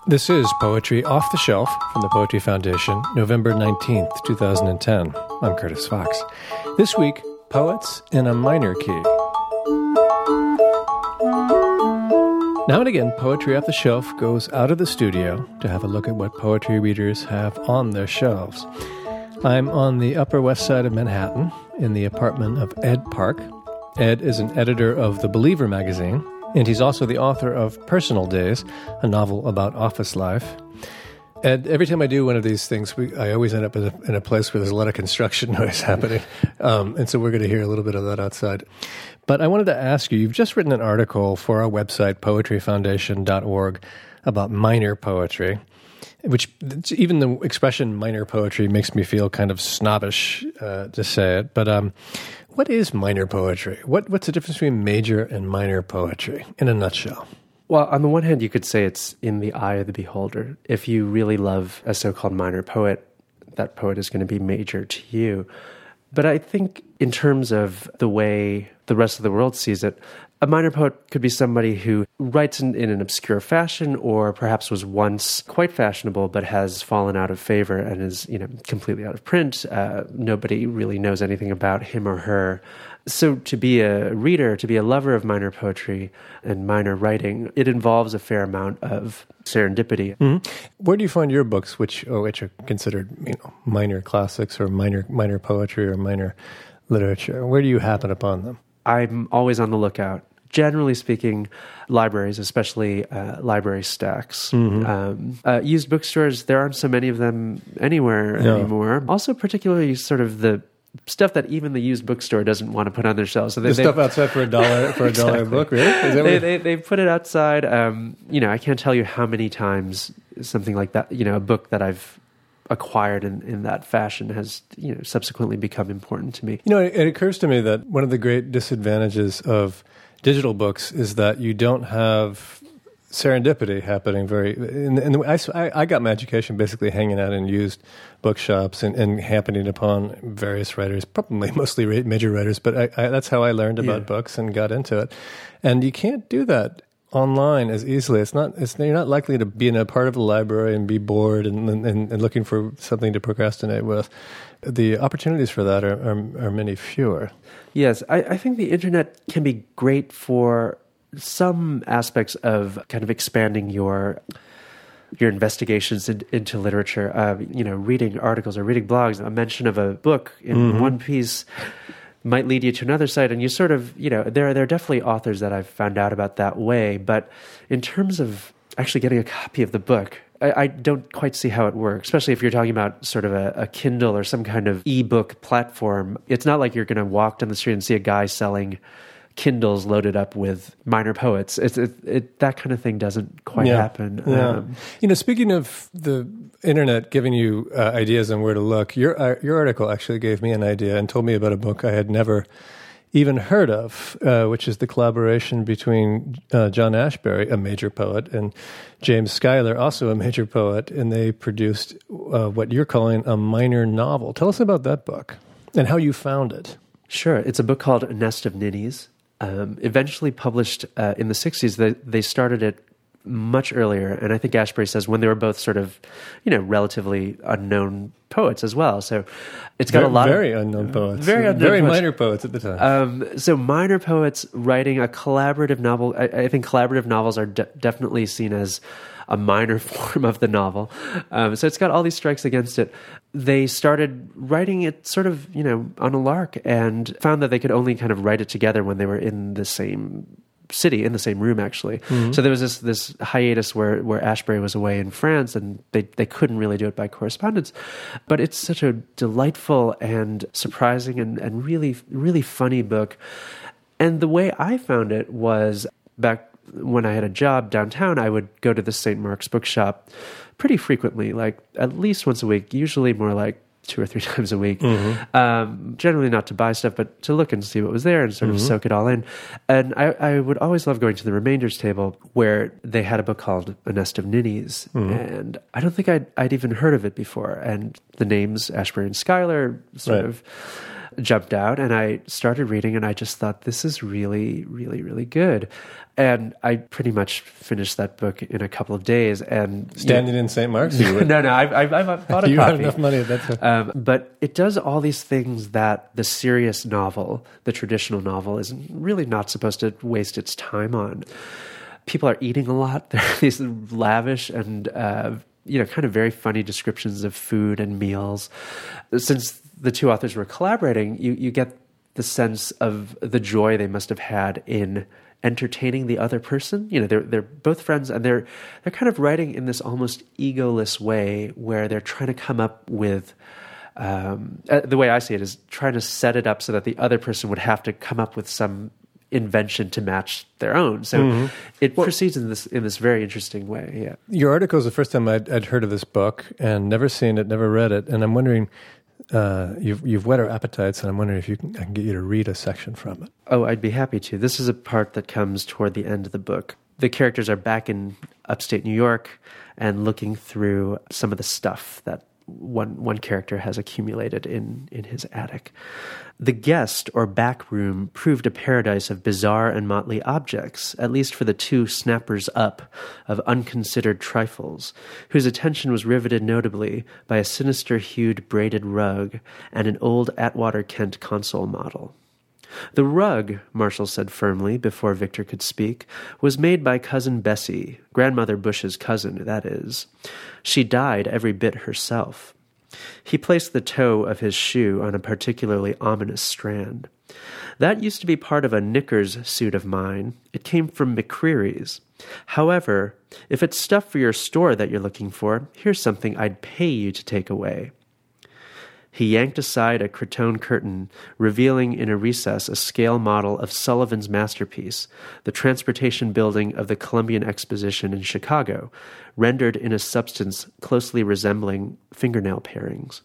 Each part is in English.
This is Poetry Off the Shelf from the Poetry Foundation, November 19th, 2010. I'm Curtis Fox. This week, poets in a minor key. Now and again, Poetry Off the Shelf goes out of the studio to have a look at what poetry readers have on their shelves. I'm on the Upper West Side of Manhattan in the apartment of Ed Park. Ed is an editor of The Believer magazine, and he's also the author of Personal Days, a novel about office life. Ed, every time I do one of these things, I always end up in a place where there's a lot of construction noise happening, and so we're going to hear a little bit of that outside. But I wanted to ask you, you've just written an article for our website, poetryfoundation.org, about minor poetry, which even the expression minor poetry makes me feel kind of snobbish to say it. But what is minor poetry? What's the difference between major and minor poetry in a nutshell? Well, on the one hand, you could say it's in the eye of the beholder. If you really love a so-called minor poet, that poet is going to be major to you. But I think in terms of the way the rest of the world sees it, a minor poet could be somebody who writes in an obscure fashion or perhaps was once quite fashionable but has fallen out of favor and is, completely out of print. Nobody really knows anything about him or her. So to be a reader, to be a lover of minor poetry and minor writing, it involves a fair amount of serendipity. Mm-hmm. Where do you find your books, which are considered minor classics or minor poetry or minor literature? Where do you happen upon them? I'm always on the lookout. Generally speaking, libraries, especially library stacks. Mm-hmm. Used bookstores, there aren't so many of them anywhere anymore. Also, particularly sort of the stuff that even the used bookstore doesn't want to put on their shelves. So the stuff outside for $1 for $1 a book, really? Is that they put it outside. I can't tell you how many times something like that, a book that I've acquired in that fashion has subsequently become important to me. It occurs to me that one of the great disadvantages of digital books is that you don't have serendipity happening I got my education basically hanging out in used bookshops and happening upon various writers, probably mostly major writers, but that's how I learned about books and got into it. And you can't do that online as easily. You're not likely to be in a part of the library and be bored and looking for something to procrastinate with. The opportunities for that are many fewer. Yes, I think the internet can be great for some aspects of kind of expanding your investigations into literature. Reading articles or reading blogs, a mention of a book in one piece might lead you to another site, and you sort of, there are definitely authors that I've found out about that way. But in terms of actually getting a copy of the book, I don't quite see how it works, especially if you're talking about sort of a Kindle or some kind of ebook platform. It's not like you're going to walk down the street and see a guy selling Kindles loaded up with minor poets. That kind of thing doesn't quite happen. Yeah. Speaking of the internet giving you ideas on where to look, your article actually gave me an idea and told me about a book I had never even heard of, which is the collaboration between John Ashbery, a major poet, and James Schuyler, also a major poet, and they produced what you're calling a minor novel. Tell us about that book and how you found it. Sure. It's a book called A Nest of Ninnies. Eventually published in the 60s. They started it much earlier, and I think Ashbery says when they were both sort of, relatively unknown poets as well. So it's got a lot very unknown poets, very minor poets at the time. So minor poets writing a collaborative novel. I think collaborative novels are definitely seen as a minor form of the novel. So it's got all these strikes against it. They started writing it sort of, on a lark, and found that they could only kind of write it together when they were in the same city, in the same room, actually. Mm-hmm. So there was this hiatus where Ashbery was away in France, and they couldn't really do it by correspondence. But it's such a delightful and surprising and really, really funny book. And the way I found it was back when I had a job downtown, I would go to the St. Mark's bookshop pretty frequently, like at least once a week, usually more like 2 or 3 times a week. Mm-hmm. Generally not to buy stuff, but to look and see what was there and sort of soak it all in. And I would always love going to the Remainders table where they had a book called A Nest of Ninnies. Mm-hmm. And I don't think I'd even heard of it before. And the names Ashbery and Schuyler sort of jumped out, and I started reading, and I just thought, this is really, really, really good. And I pretty much finished that book in a couple of days. And standing in St. Mark's? No, I bought a you copy. had enough money. But it does all these things that the serious novel, the traditional novel, is really not supposed to waste its time on. People are eating a lot. There are these lavish and kind of very funny descriptions of food and meals. Since the two authors were collaborating, you get the sense of the joy they must have had in entertaining the other person. They're both friends, and they're kind of writing in this almost egoless way where they're trying to come up with the way I see it is trying to set it up so that the other person would have to come up with some invention to match their own. So it proceeds in this very interesting way. Yeah. Your article is the first time I'd heard of this book and never seen it, never read it, and I'm wondering. You've whet our appetites, and I'm wondering if I can get you to read a section from it. Oh, I'd be happy to. This is a part that comes toward the end of the book. The characters are back in upstate New York and looking through some of the stuff that one character has accumulated in his attic. The guest or back room proved a paradise of bizarre and motley objects, at least for the two snappers up of unconsidered trifles, whose attention was riveted notably by a sinister-hued braided rug and an old Atwater Kent console model. The rug, Marshall said firmly before Victor could speak, was made by Cousin Bessie, Grandmother Bush's cousin, that is. She died every bit herself. He placed the toe of his shoe on a particularly ominous strand. That used to be part of a knickers suit of mine. It came from McCreary's. However, if it's stuff for your store that you're looking for, here's something I'd pay you to take away. He yanked aside a cretonne curtain, revealing in a recess a scale model of Sullivan's masterpiece, the transportation building of the Columbian Exposition in Chicago, rendered in a substance closely resembling fingernail parings.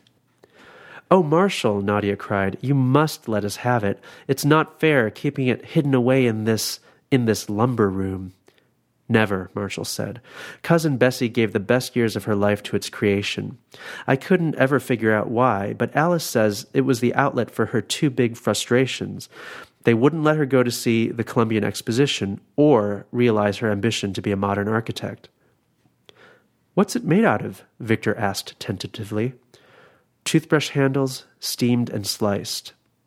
"Oh, Marshall," Nadia cried, "you must let us have it. It's not fair keeping it hidden away in this lumber room." "Never," Marshall said. "Cousin Bessie gave the best years of her life to its creation. I couldn't ever figure out why, but Alice says it was the outlet for her two big frustrations. They wouldn't let her go to see the Columbian Exposition or realize her ambition to be a modern architect." "What's it made out of?" Victor asked tentatively. "Toothbrush handles, steamed and sliced."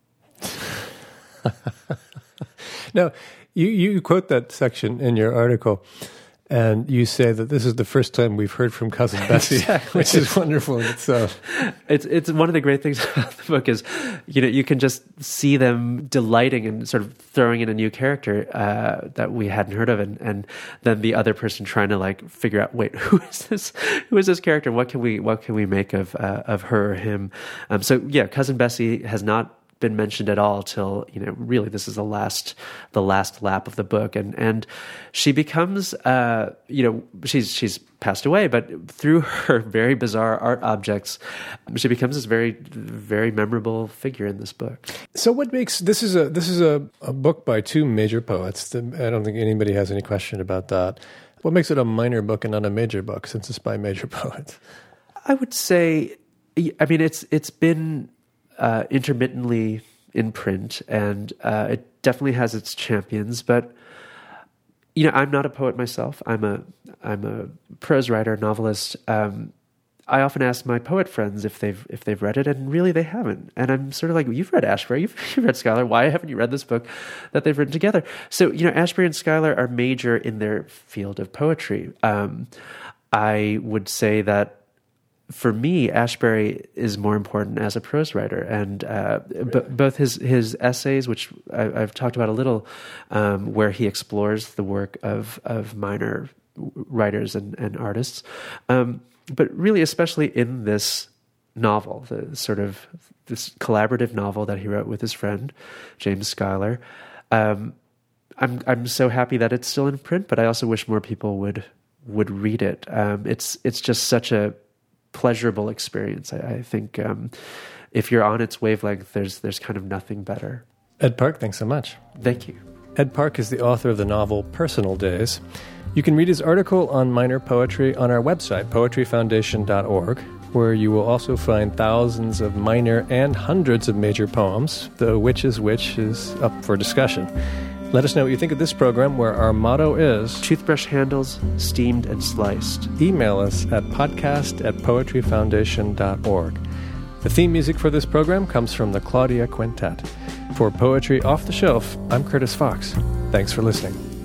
Now, you quote that section in your article, and you say that this is the first time we've heard from Cousin Bessie, Exactly. which is wonderful in itself. It's one of the great things about the book is, you can just see them delighting and sort of throwing in a new character that we hadn't heard of, and then the other person trying to figure out, wait, who is this character? What can we make of her or him? So yeah, Cousin Bessie has not been mentioned at all till really this is the last lap of the book, and she becomes she's passed away, but through her very bizarre art objects she becomes this very, very memorable figure in this book. So what makes this is a book by two major poets. I don't think anybody has any question about that. What makes it a minor book and not a major book since it's by major poets? I would say, it's been intermittently in print, and it definitely has its champions. But I'm not a poet myself. I'm a prose writer, novelist. I often ask my poet friends if they've read it, and really they haven't. And I'm sort of like, you've read Ashbery, you've read Schuyler. Why haven't you read this book that they've written together? So Ashbery and Schuyler are major in their field of poetry. I would say that, for me, Ashbery is more important as a prose writer, and both his essays, which I've talked about a little, where he explores the work of minor writers and artists, but really especially in this novel, this collaborative novel that he wrote with his friend James Schuyler. I'm so happy that it's still in print, but I also wish more people would read it. It's just such a pleasurable experience. I think if you're on its wavelength, there's kind of nothing better. Ed Park, thanks so much. Thank you. Ed Park is the author of the novel Personal Days. You can read his article on minor poetry on our website, poetryfoundation.org. where you will also find thousands of minor and hundreds of major poems, though which is up for discussion. Let us know what you think of this program, where our motto is Toothbrush handles, steamed and sliced. Email us at podcast@poetryfoundation.org. The theme music for this program comes from the Claudia Quintet. For Poetry Off the Shelf, I'm Curtis Fox. Thanks for listening.